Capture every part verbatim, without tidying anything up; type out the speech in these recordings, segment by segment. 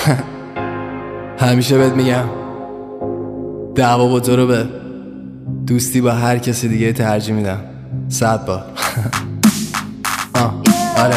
همیشه بهت میگم دعوا با تو رو به دوستی با هر کسی دیگه ترجیح میدم صد بار. آه آره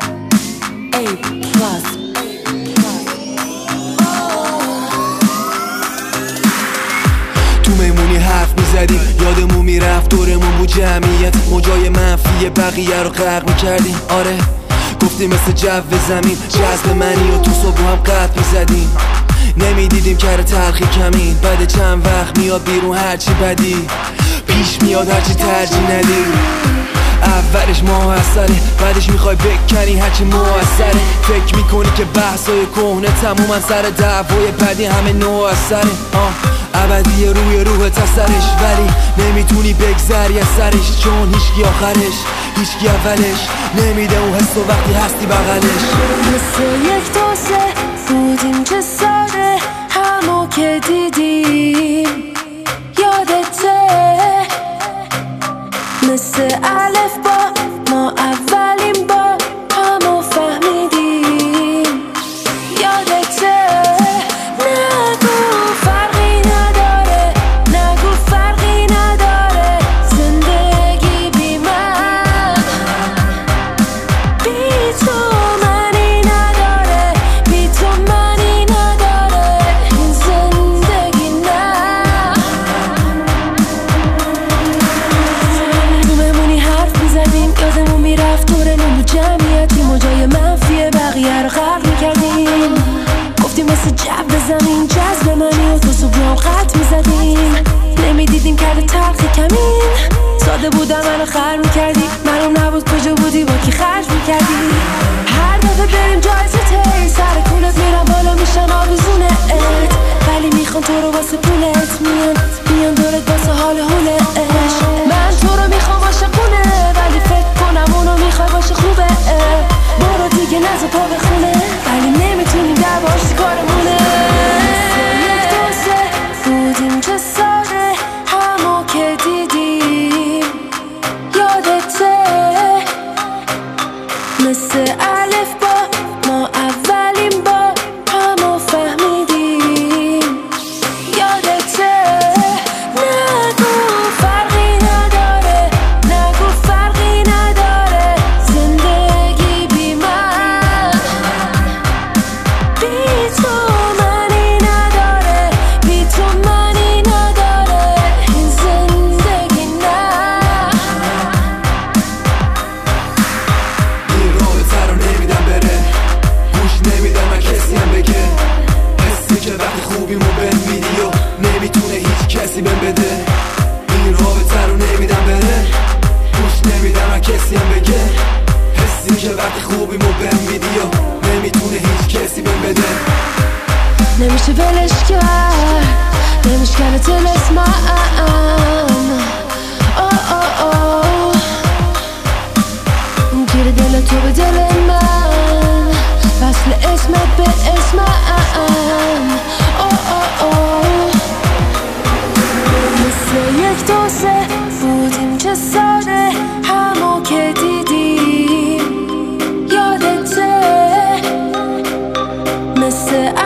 تو میمونی حرف میزدیم یادمون میرفت دورمون بود جمعیت موجای منفی بقیه رو غرق میکردیم. آره گفتیم مثل جو زمین جذب منی و تو صبح هم قد میزدیم نمیدیدیم کار تلخی کمین بعد چند وقت میاد بیرون هرچی بدی پیش میاد هرچی ترجیح ندی. اولش موثره بعدش میخوای بکنی هرچی موثره فکر میکنی که بحثای کهنه تمومن سر دعوای بعدی همه نوع اثره آه ابدی روی روح تسرش ولی نمیتونی بگذری از سرش چون هیچکی آخرش هیچکی اولش نمیده اون حس و وقتی هستی بغلش. مثل یک دوسته بودیم چه ساده همو که دیدیم یادته مثل الف با ما اولین با همو فهمیدیم یادته نگو فرقی نداره نگو فرقی نداره زندگی بی من بی تو منی نداره بی تو منی نداره این زندگی نه. تو بمونی حرف میزدیم یادمون میرفت دورمون بود جمعیتی موجای منفی بقیه رو غرق میکردیم گفتیم مثل جو زمین جذب منی و تو صبح قد میزدیم نمیدیدیم کرده تلخی کمین ساده بودم منو خر میکردی معلوم نبود کجا بودی با کی خرج میکردی. هر دفعه بریم جایزه تی سر کولت میرم بالا میشن آویزونه ات ولی میخوان تو رو واسه پولت میان میان دورت واسه حال حولش. من تو رو میخوام عاشقونه ولی فکر کنم اونو میخوای باشه خوبه برو دیگه نزا پا بخونه ولی نمیتونیم دعواش کارمونه. یک دوسته بودیم چه ساده همو که دیدیم یادته مثل الف با ما اولین با همو فهمیدیم یادته نگو فرقی نداره نگو فرقی نداره زندگی بی من بی تو منی نداره بی تو منی نداره این زندگی نه. این رابطه رو نمیدم بره گوش نمیدم من کسی هم بگه حسی که وقتی خوبیمو بهم میدی و نمیتونه هیچ کسی بهم بده. این رابطه رو نمیدم بره گوش نمیدم من کسی هم بگه حسی که وقتی خوبیمو بهم میدی و نمیتونه هیچ کسی بهم بده. نمیشه ولش کرد نمیشکنه تلسمم آه آه آه گیر دل تو به دل من وصل اسمت به اسمم آه آه آه مثل یک دوسته بودیم چه ساده همو که دیدیم یادته مثل